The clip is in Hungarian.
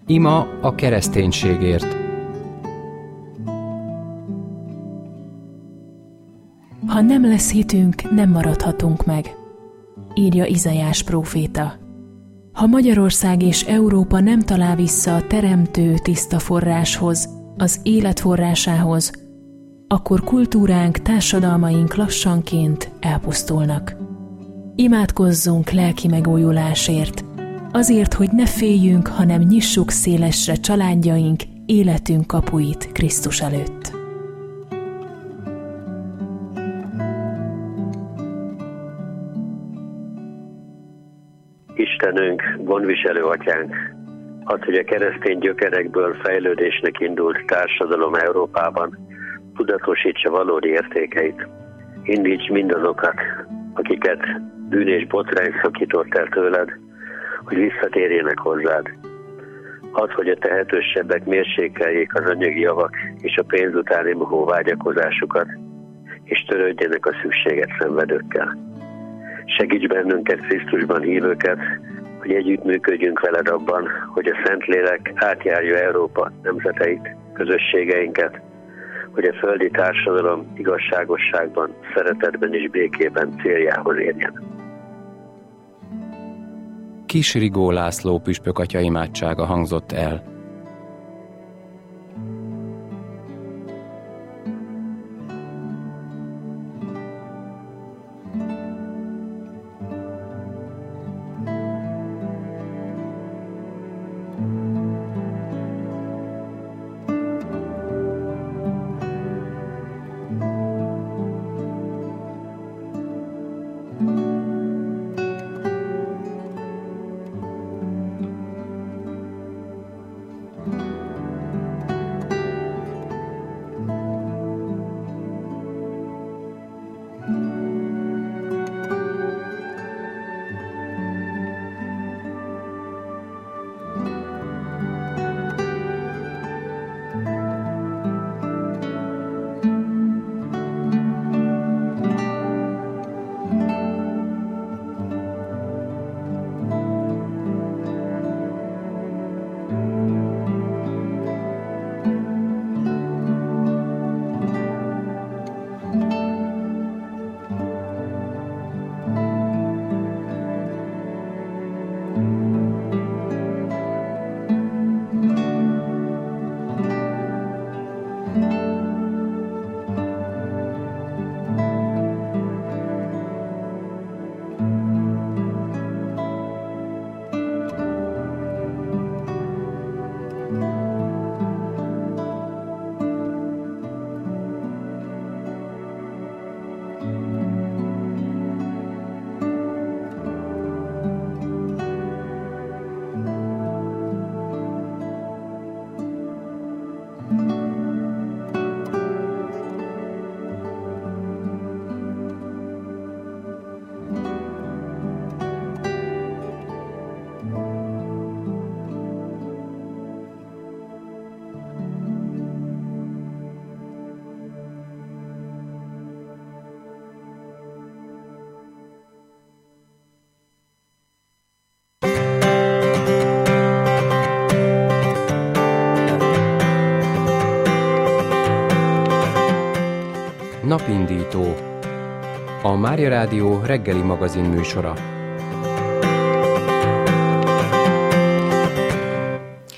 Ima a kereszténységért. Ha nem lesz hitünk, nem maradhatunk meg, írja Izaiás próféta. Ha Magyarország és Európa nem talál vissza a teremtő tiszta forráshoz, az élet forrásához, akkor kultúránk, társadalmaink lassanként elpusztulnak. Imádkozzunk lelki megújulásért, azért, hogy ne féljünk, hanem nyissuk szélesre családjaink, életünk kapuit Krisztus előtt. Istenünk, gondviselő atyánk, az, hogy a keresztény gyökerekből fejlődésnek indult társadalom Európában tudatosítsa valódi értékeit. Indíts mindazokat, akiket bűn és botrány szakított el tőled, hogy visszatérjenek hozzád. Az, hogy a tehetősebbek mérsékeljék az anyagi javak és a pénz utáni mohó vágyakozásukat, és törődjenek a szükséget szenvedőkkel. Segíts bennünket, Krisztusban hívőket, hogy együttműködjünk veled abban, hogy a Szentlélek átjárja Európa nemzeteit, közösségeinket, hogy a földi társadalom igazságosságban, szeretetben és békében céljához érjen. Kis Rigó László püspök atya imádsága hangzott el. Napindító. A Mária Rádió reggeli magazin műsora.